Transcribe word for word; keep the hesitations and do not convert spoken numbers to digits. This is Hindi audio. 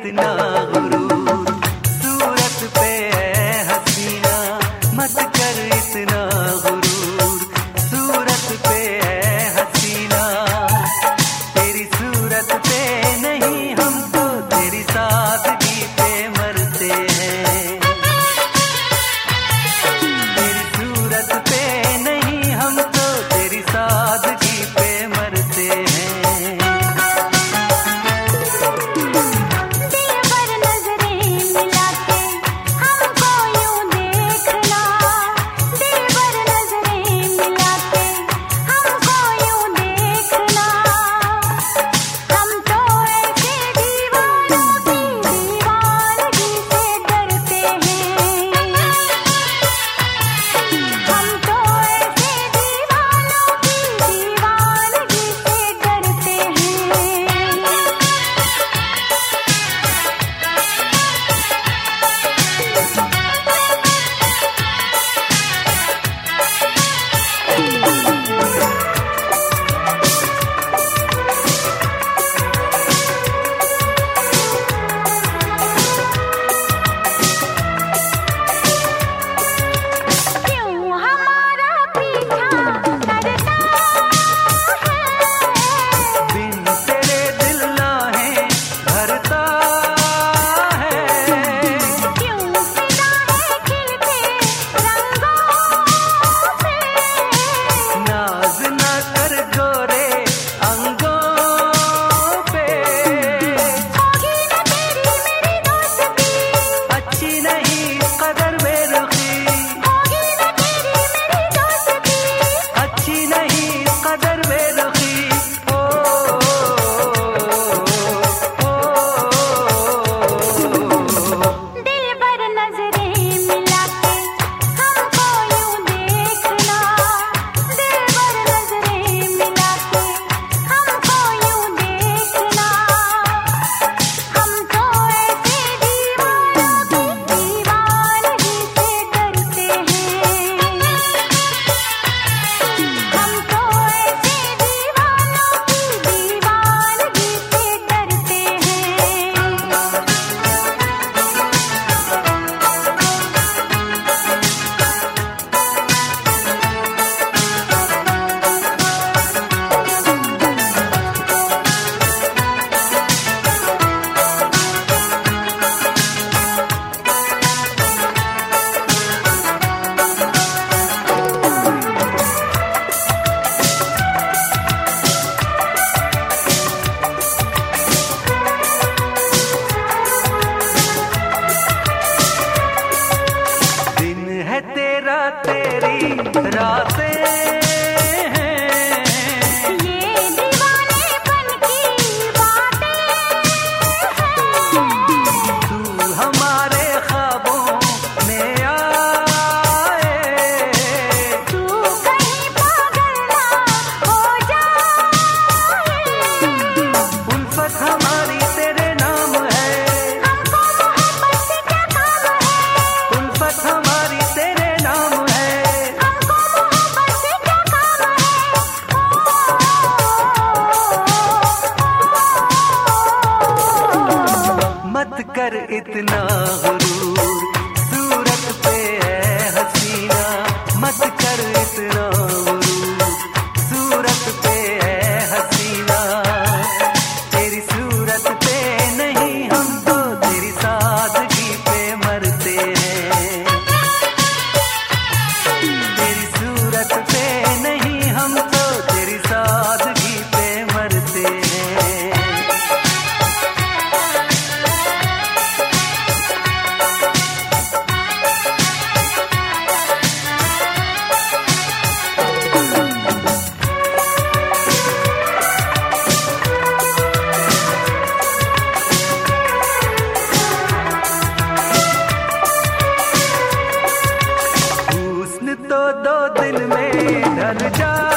इतना गुरूर, सूरत पे है हसीना, मत कर इतना गुरूर, सूरत पे है हसीना। तेरी सूरत पे नहीं हम तो तेरी सादगी पे मरते हैं। तेरी सूरत पे नहीं हम तो तेरी सादगी पे मरते हैं। तेरी रातें हैं, ये दीवानेपन की बातें हैं। तू हमारे ख्वाबों में आए, तू कहीं पागल ना हो जाए। उल्फत हमारी तेरे नाम है, हमको मोहब्बत से क्या काम है। उल्फत हमारी तेरे नाम है। हमको मोहब्बत से क्या काम है। मत कर इतना गुरूर, सूरत पे है हसीना, मत कर इतना गुरूर, सूरत पे है हसीना। तेरी सूरत पे नहीं हम तो तेरी सादगी पे मरते हैं। तेरी सूरत पे नहीं हम तो तेरी सादगी पे मरते हैं। हुस्न तो दो दिन में ढल जा